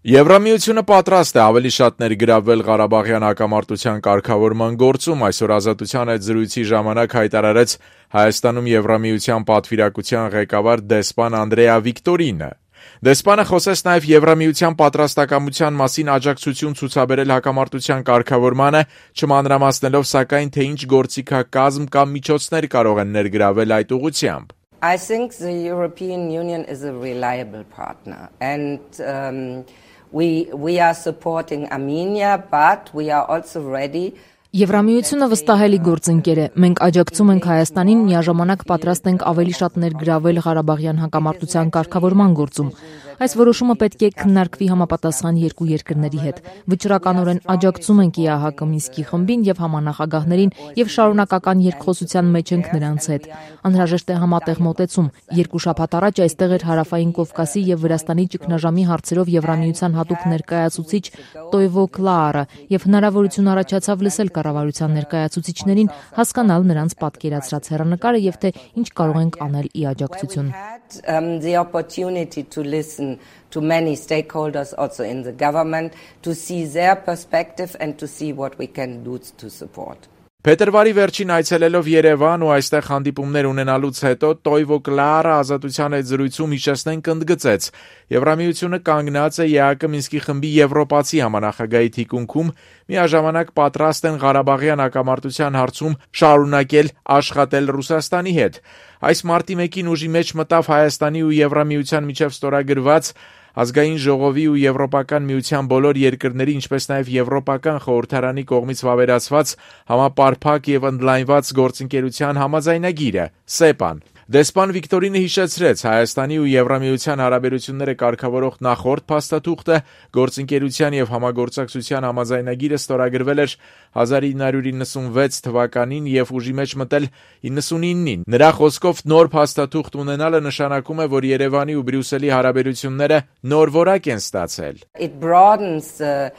Եվրամիությունը պատրաստ է ավելի շատ ներգրավվել Ղարաբաղյան հակամարտության կարգավորման գործում, այսօր Ազատության այդ զրույցի ժամանակ հայտարարեց Հայաստանում Եվրամիության պատվիրակության ղեկավար դեսպան Անդրեա Վիկտորինը։ Դեսպանը խոսեց նաև Եվրամիության պատրաստակամության մասին աջակցություն ցուցաբերել հակամարտության կարգավորմանը, չմանրամասնելով սակայն, թե ինչ գործիքակազմ կամ միջոցներ կարող են ներգրավել այդ ուղղությամբ։ I think the European Union is a reliable partner and we are supporting Armenia, but we are also ready. Եվրամիությունը վստահելի գործընկեր է։ Մենք աջակցում ենք Հայաստանին, միաժամանակ պատրաստ ենք ավելի շատ ներգրավել Ղարաբաղյան հակամարտության կարգավորման գործում։ Այս որոշումը պետք է քննարկվի համապատասխան երկու երկրների հետ։ Վճռականորեն աջակցում ենք ԵԱՀԿ Մինսկի խմբին եւ համանախագահներին եւ շարունակական երկխոսության մեջ ենք նրանց հետ։ Անհրաժեշտ է համատեղ մոտեցում։ Երկու շաբաթ առաջ այստեղ էր Հարավային Կովկասի եւ Վրաստանի ճգնաժամի հարցերով Եվրամիության հատուկ ներկայացուցիչ Տոյվո Կլաարը եւ հնարավորություն առաջացավ լսել կառավարության ներկայացուցիչներին, հասկանալ նրանց պատկերացրած հեռանկարը եւ թե ինչ կարող ենք անել ի աջակցություն։ The opportunity to listen to many stakeholders also in the government to see their perspective and to see what we can do to support. Փետրվարի վերջին այցելելով Երևան ու այստեղ հանդիպումներ ունենալուց հետո Տոյվո Կլաարը Ազատության այդ զրույցում հիշեցնենք ընդգծեց. Եվրամիությունը կանգնած է ԵԱՀԿ Մինսկի խմբի եվրոպացի համանախագահի թիկունքում, միաժամանակ պատրաստ են Ղարաբաղյան հակամարտության հարցում շարունակել աշխատել Ռուսաստանի հետ։ Այս մարտի 1-ին ուժի մեջ մտավ Հայաստանի ու Եվրամիության միջև ստորագրված Ազգային ժողովի ու Եվրոպական միության բոլոր երկրների, ինչպես նաև Եվրոպական խորհրդարանի կողմից վավերացված համապարփակ եւ ընդլայնված գործընկերության համաձայնագիրը (SEPA)-ն։ Դեսպան Վիկտորինը հիշեցրեց Հայաստանի ու Եվրամիության հարաբերությունները կարգավորող նախորդ փաստաթուղթը գործընկերության եւ համագործակցության համաձայնագիրը ստորագրվել էր 1996 թվականին եւ ուժի մեջ մտել 99-ին։ Նրա խոսքով նոր փաստաթուղթ ունենալը նշանակում է, որ Երևանի ու Բրյուսելի հարաբերությունները նոր որակ են ստացել։ It broadens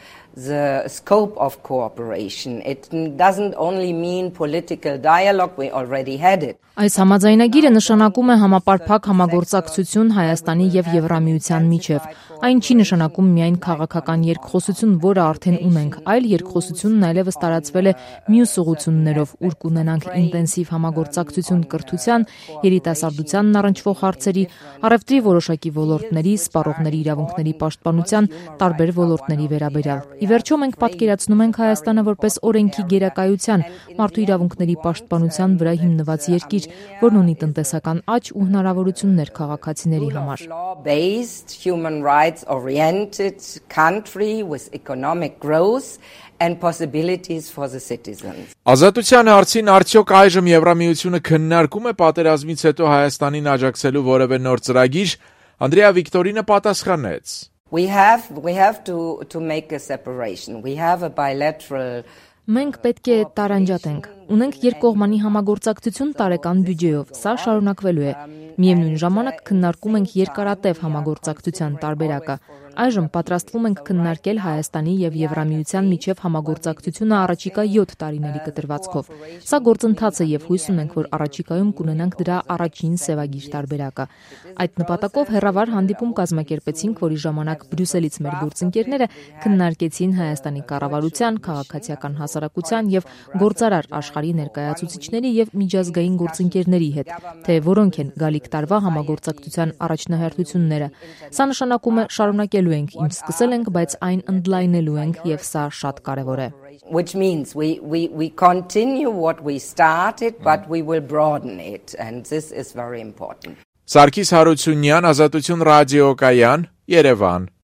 the scope of cooperation. It doesn't only mean political dialogue, we already had it. Այս համաձայնագիրը նշանակում է համապարփակ համագործակցություն Հայաստանի եւ Եվրամիության միջև։ Այն չի նշանակում միայն քաղաքական երկխոսություն, որը արդեն ունենք, այլ երկխոսությունն այլևս տարածվել է մյուս ուղղություններով, ուր կունենանք ինտենսիվ համագործակցություն կրթության, երիտասարդությանն առնչվող հարցերի, առևտրի որոշակի ոլորտների, սպառողների իրավունքների պաշտպանության տարբեր ոլորտների վերաբերյալ։ Ի վերջո մենք պատկերացնում ենք Հայաստանը որպես օրենքի գերակայության, մարդու իրավունքների պաշտպանության վրա հիմնված երկիր, որն ունի տնտեսական աճ ու հնարավորություններ քաղաքացիների համար։ Based human rights oriented country with economic growth and possibilities for the citizens. Ազատության հարցին արդյոք այժմ Եվրամիությունը քննարկում է պատերազմից հետո Հայաստանին աջակցելու որևէ նոր ծրագիր, Անդրեա Վիկտորինը պատասխանեց. We have to make a separation. We have a bilateral. Մենք պետք է տարանջատենք։ Ունենք երկկողմանի համագործակցություն տարեկան բյուջեով։ Սա շարունակվելու է։ Միևնույն ժամանակ քննարկում ենք երկարատև համագործակցության տարբերակը։ Այժմ պատրաստվում ենք քննարկել Հայաստանի եւ Եվրամիության միջև համագործակցությունը առաջիկա 7 տարիների կտրվածքով։ Սա գործընթաց է եւ հույս ունենք, որ առաջիկայում կունենանք դրա առաջին սևագիր տարբերակը։ Այդ նպատակով հերավար հանդիպում կազմակերպեցինք, որի ժամանակ Բրյուսելից մեր գործընկերները քննարկեցին Հայաստանի կառավարության, քաղաքացիական հասարակության եւ գործարար աշխարհի ներկայացուցիչների եւ միջազգային գործընկերների հետ, թե որոնք են գալիք տարվա համագործակցության առաջնահերթությունները։ Սա նշանակում է շարունակելու ենք, ինչ սկսել ենք, բայց այն ընդլայնելու ենք եւ սա շատ կարեւոր է։ Which means we continue what we started, but we will broaden it, and this is very important. Սարգիս Հարությունյան, Ազատություն ռադիոկայան, Երևան։